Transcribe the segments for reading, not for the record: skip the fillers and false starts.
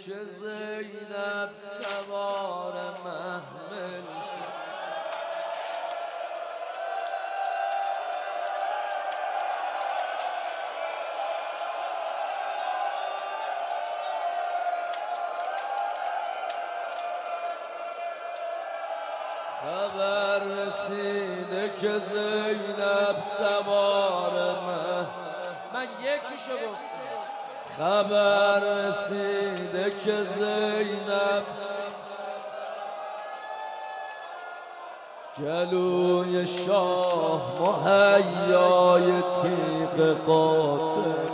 که زینب سوار محمل شد. خبر رسیده که زینب سوار من یکیشو گفتم. خبر رسیده که زینب جلوی شاه مهیای تیغ قاتل.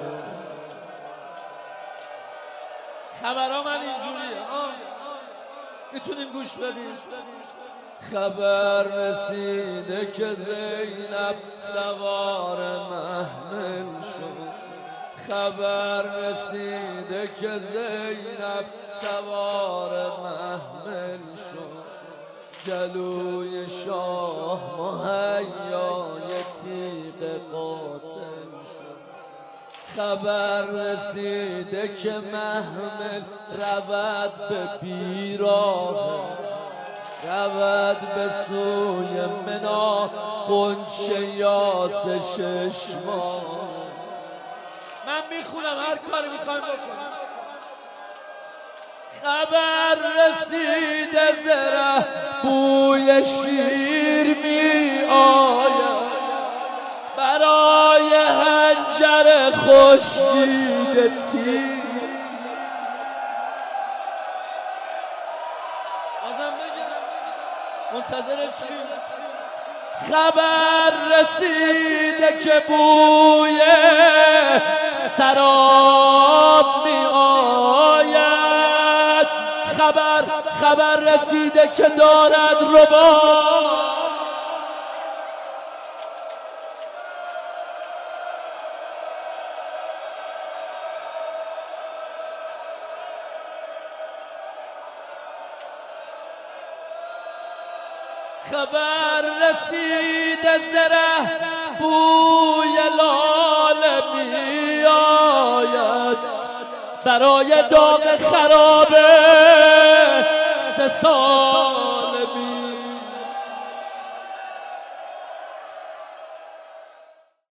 خبرها من اینجوریه، میتونیم گوش بدیم. خبر رسیده که زینب سوار محمل شد. خبر رسیده که زینب سوار محمل شد. جلوی شاه مهیای تیغ قاتل شد. خبر رسیده که محمل رود به بیراه، رود به سوی منا غنچه یاس 6 ماه. من میخونم، هر کاری میخوایم بکنم. خبر رسیده زره بوی شیر می آید، برای حنجر خشکیده تیر. منتظر چی؟ خبر رسیده که بوی سراب می آید. خبر رسیده که دارد رباب. خبر رسیده زره بوی لاله می آید، برای داغ خرابه 3 سال